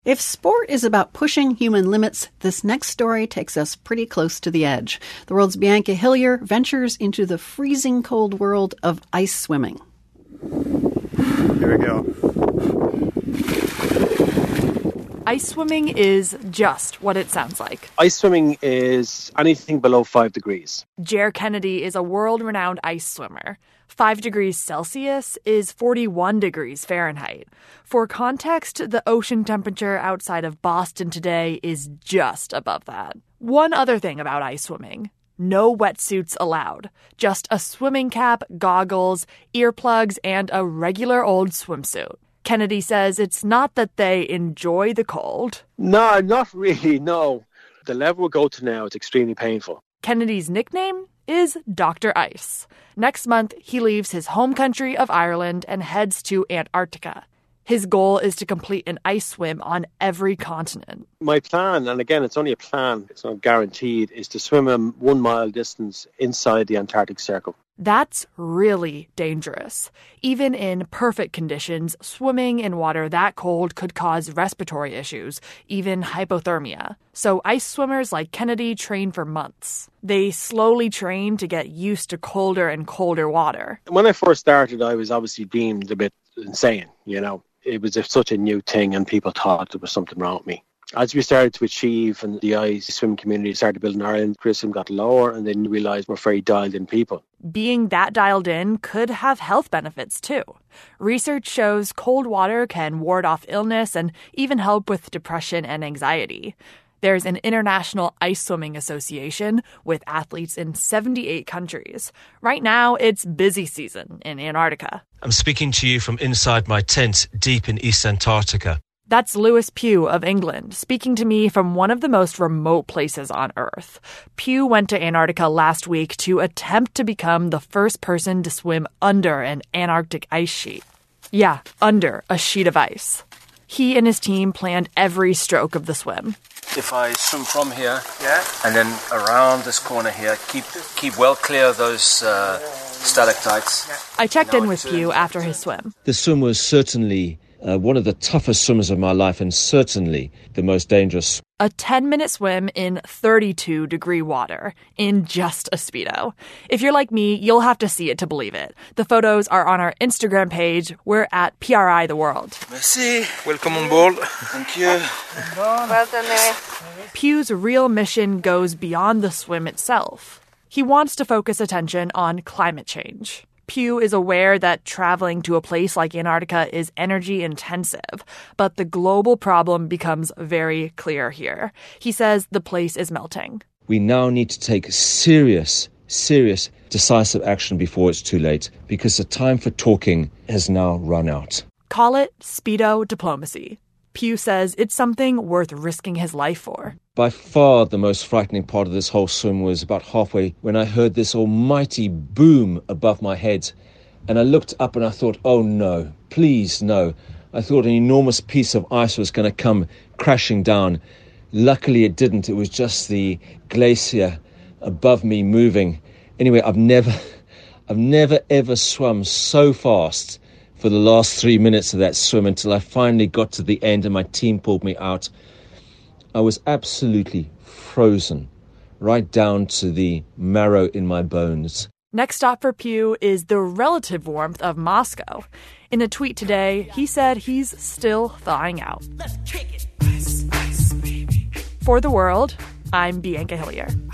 If sport is about pushing human limits, this next story takes us pretty close to the edge. The world's Bianca Hillier ventures into the freezing cold world of ice swimming. Here we go. Ice swimming is just what it sounds like. Ice swimming is anything below 5 degrees. Jer Kennedy is a world-renowned ice swimmer. 5 degrees Celsius is 41 degrees Fahrenheit. For context, the ocean temperature outside of Boston today is just above that. One other thing about ice swimming: no wetsuits allowed. Just a swimming cap, goggles, earplugs, and a regular old swimsuit. Kennedy says it's not that they enjoy the cold. No, not really, no. The level we go to now is extremely painful. Kennedy's nickname is Dr. Ice. Next month, he leaves his home country of Ireland and heads to Antarctica. His goal is to complete an ice swim on every continent. My plan, and again, it's only a plan, it's not guaranteed, is to swim a 1 mile distance inside the Antarctic Circle. That's really dangerous. Even in perfect conditions, swimming in water that cold could cause respiratory issues, even hypothermia. So ice swimmers like Kennedy train for months. They slowly train to get used to colder and colder water. When I first started, I was obviously deemed a bit insane, It was such a new thing and people thought there was something wrong with me. As we started to achieve and the ice swim community started building in Ireland, criticism got lower and then realised we're very dialed in people. Being that dialed in could have health benefits too. Research shows cold water can ward off illness and even help with depression and anxiety. There's an international ice swimming association with athletes in 78 countries. Right now, it's busy season in Antarctica. I'm speaking to you from inside my tent deep in East Antarctica. That's Lewis Pugh of England, speaking to me from one of the most remote places on Earth. Pugh went to Antarctica last week to attempt to become the first person to swim under an Antarctic ice sheet. Yeah, under a sheet of ice. He and his team planned every stroke of the swim. If I swim from here, and then around this corner here, keep well clear of those stalactites. I checked in with Pugh after his swim. The swim was certainly one of the toughest swims of my life and certainly the most dangerous. A 10-minute swim in 32-degree water in just a Speedo. If you're like me, you'll have to see it to believe it. The photos are on our Instagram page. We're at PRI The World. Merci. Welcome on board. Thank you. Well done. Pugh's real mission goes beyond the swim itself. He wants to focus attention on climate change. Pugh is aware that traveling to a place like Antarctica is energy intensive, but the global problem becomes very clear here. He says the place is melting. We now need to take serious, decisive action before it's too late, because the time for talking has now run out. Call it Speedo diplomacy. Pugh says it's something worth risking his life for. By far the most frightening part of this whole swim was about halfway when I heard this almighty boom above my head. And I looked up and I thought, oh no, please no. I thought an enormous piece of ice was going to come crashing down. Luckily it didn't. It was just the glacier above me moving. Anyway, I've never ever swum so fast for the last 3 minutes of that swim until I finally got to the end and my team pulled me out. I was absolutely frozen, right down to the marrow in my bones. Next stop for Pugh is the relative warmth of Moscow. In a tweet today, he said he's still thawing out. Let's kick it. Ice, ice, baby. For The World, I'm Bianca Hillier.